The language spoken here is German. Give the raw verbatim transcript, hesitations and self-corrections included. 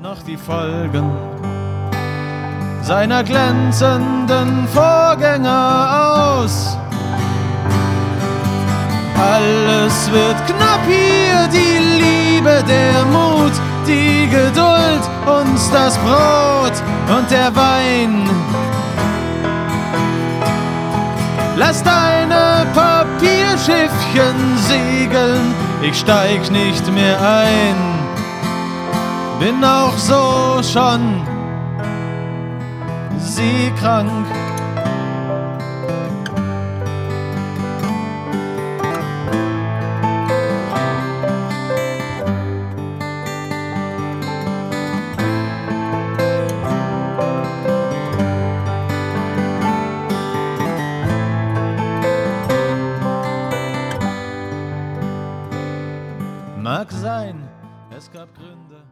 noch die Folgen seiner glänzenden Vorgänger aus. Alles wird knapp hier, die Liebe, der Mut, die Geduld, uns das Brot und der Wein. Lass deine Papierschiffchen segeln, ich steig nicht mehr ein. Bin auch so schon seekrank. Mag sein, es gab Gründe.